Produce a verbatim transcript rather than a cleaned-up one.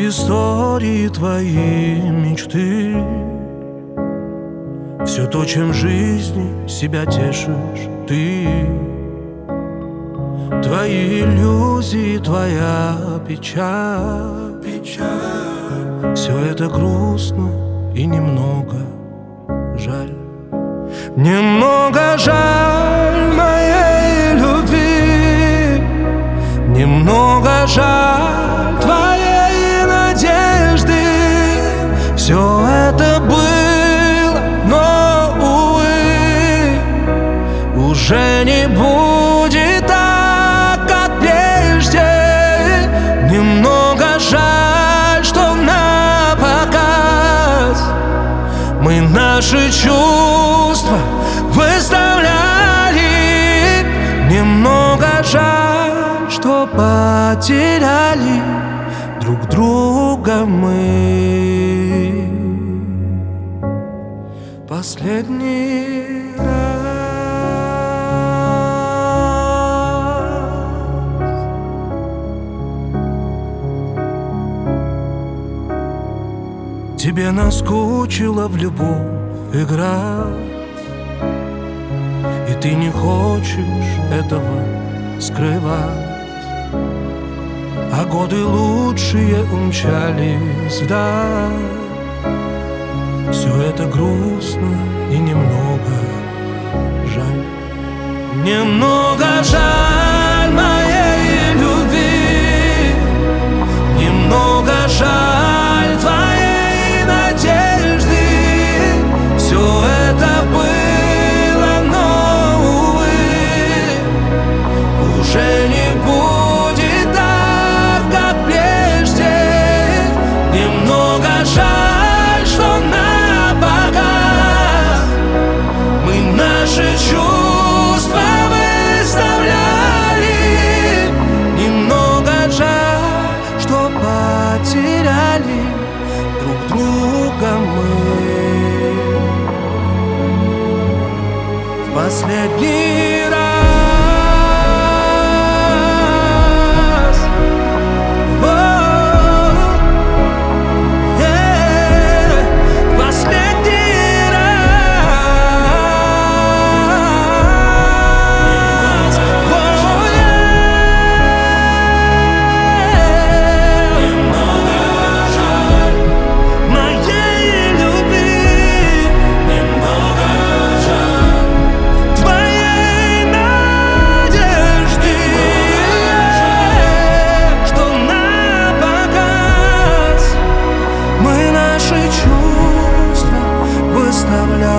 истории, твои мечты, все то, чем в жизни себя тешишь ты. Твои иллюзии, твоя печаль, печаль. Все это грустно и немного жаль. Немного жаль моей любви, немного жаль твоей надежды. Все это было, но, увы, уже не будет так, как прежде. Немного жаль, что напоказ мы наши чувства выставляли. Немного жаль, что потеряли друг друга мы последний раз. Тебе наскучило в любовь играть, и ты не хочешь этого скрывать. А годы лучшие умчались вдаль. Все это грустно и немного жаль. Немного жаль моей любви, немного жаль твоей надежды. Все это было, но, увы, уже не будет так, как прежде. Немного жаль, что напоказ мы наши чувства выставляли. Немного жаль, что потеряли друг друга мы в последний раз. Чувства выставляли.